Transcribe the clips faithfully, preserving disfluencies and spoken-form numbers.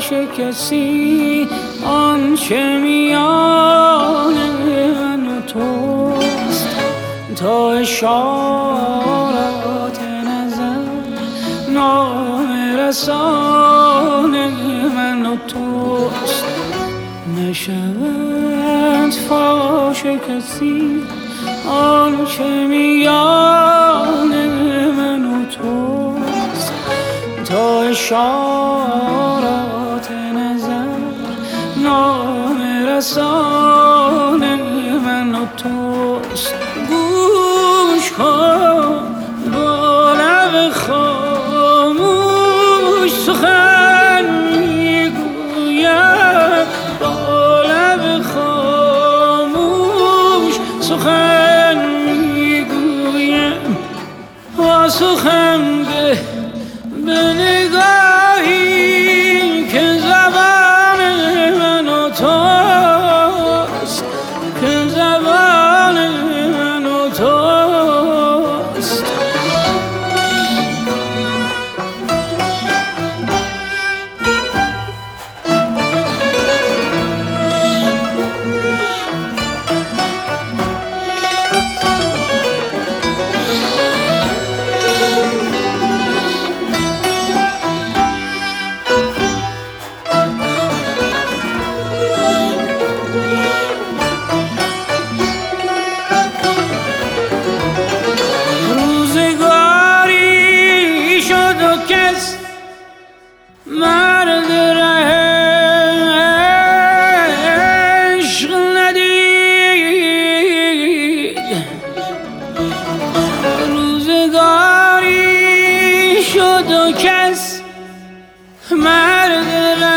فاش کسی آنچه میان من و توست، تا اشارات نظر نامه رسان من و توست. نشود فاش کسی آنچه میان من و توست، تا اشارات نظر نامه رسان من و توست. گوش کن با لب خاموش سخن میگویم، با لب خاموش سخن میگویم. با سخن به به نگاهی که زبان من و توست، که زبان من و توست. مرد عشق ندید، روزگاری شد و کس مرد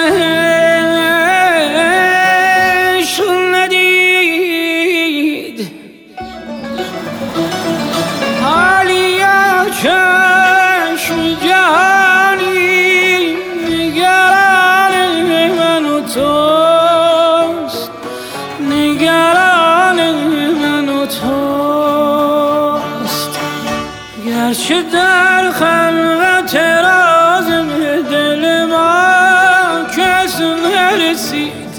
عشق ندید. حالیا چشم جهانی نگران من و توست، نگران من و توست. گرچه در خلوت راز دل ما کس نرسید،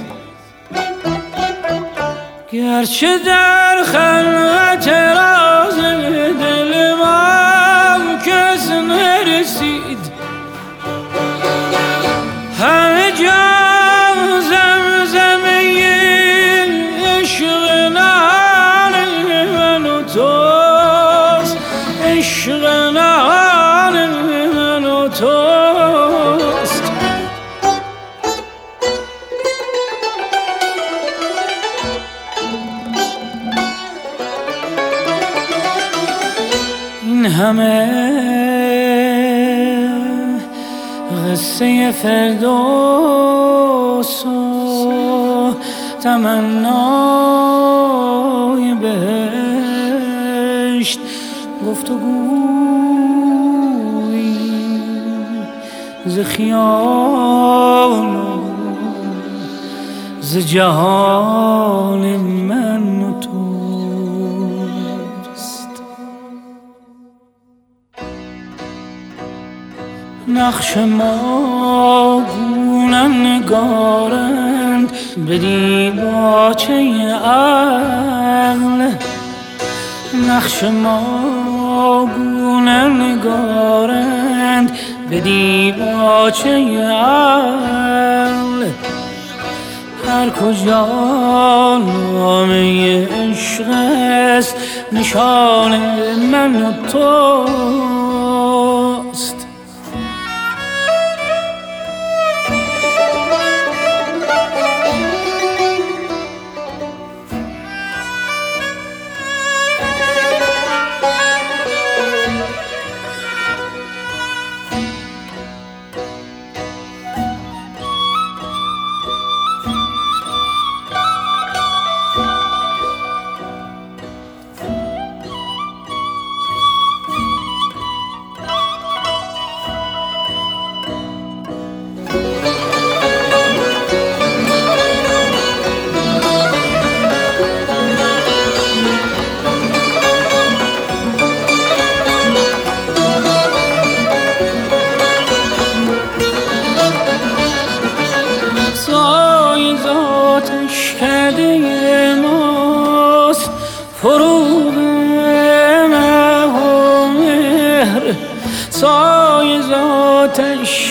گرچه در خلوت راز دل ما کس نرسید. همه جا زمزمه عشق نهان من و توست، عشق نهان من و توست. این همه قصه فردوس و تمنای بهشت، گفتگویی ز خیال و ز جهان من و توست. نقش ما گونه نگارند به دیباچه عقل، نقش ما گونه نگارند به دیباچه عقل. هر کجا نامه عشق است نشان من و توست.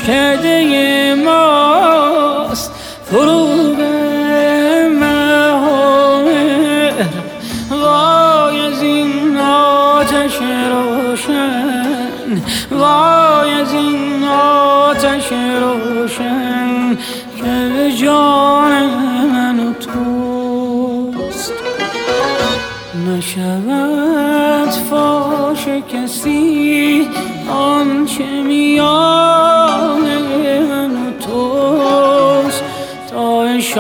کرده ماست فروغ مهر. وای از این آتش روشن، وای از این آتش روشن که به جان من و توست. نشود فاش کسی آنچه میان من و توست، تا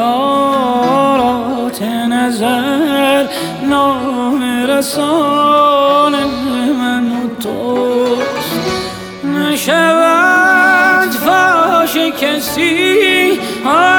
اشارات نظر نام رسان من و توست. نشود فاش کسی